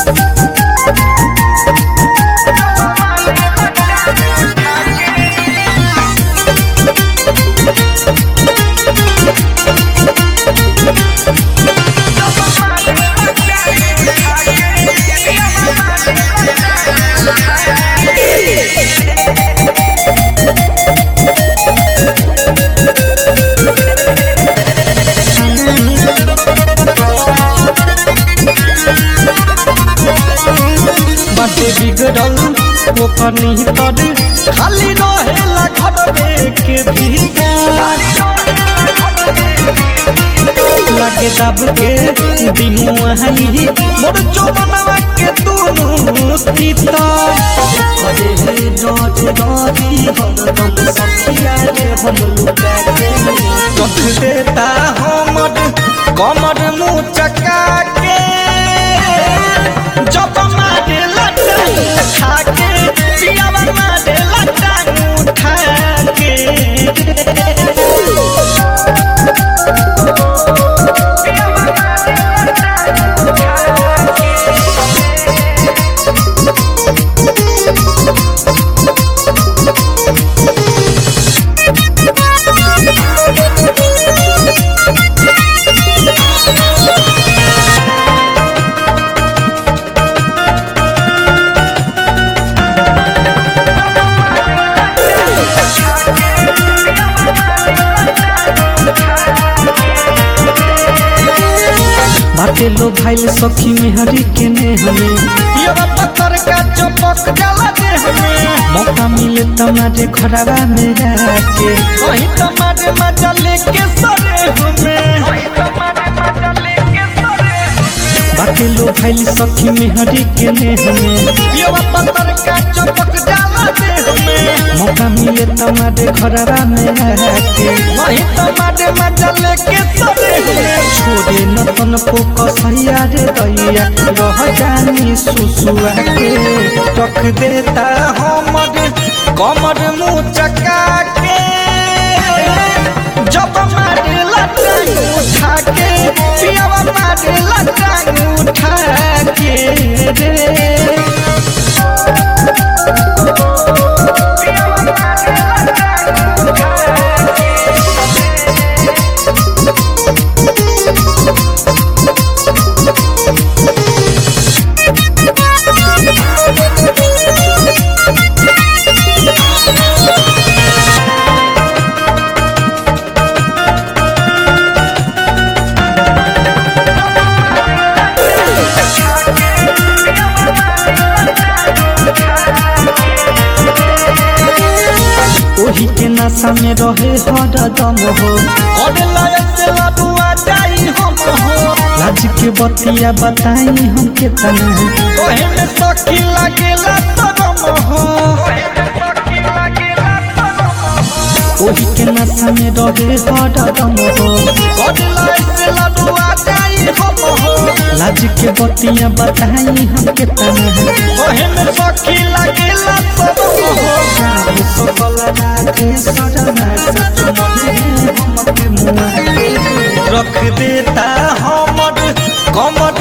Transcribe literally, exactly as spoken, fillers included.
बाटे बिगड़ल ओकर निहितर खाली रहेला घर के भीतर लागे दब के दिनू हई मोर चोबनवा के दोनों तीतर अरे हे रोज रोजी हरदम सखिया रे हम लुटा के रख देता हमर कमर मुँह चका के जब मारे लटाई खा के पियावा मारे लटाई उठा के बाटे लो भाईल सखी में हरी के ने हमें ये पत्थर का चपक जला दे हमें मौका मिले तुम्हारे घरवा में आके वही तुम्हारे मजा लेके सरे हमें बाटे लो भाईल सखी में हरी के ने हमें ये पत्थर का चपक जला दे हमें मौका मिले तुम्हारे घरवा में आके वही तुम्हारे मजा लेके सरे हमें छोड़े नतन को कसैया रे दैया रह जानी सुसुआ के रख देता हमर कमर मुँह चका के जब मारे लटाई उठा के पियावा मारे लटाई उठा के रे ओही के नशा में रहे हरदम हो और लायक से लडुआ जाई हम हो लाज के बतिया बताई हम केतना ओहे में सखी लागेला शरम हो ओही के नशा में रहे हरदम हो और लायक से लडुआ जाई हम हो लाज के बतिया बताई हम केतना ओहे में सखी लागेला शरम हो रख देता हमर कमर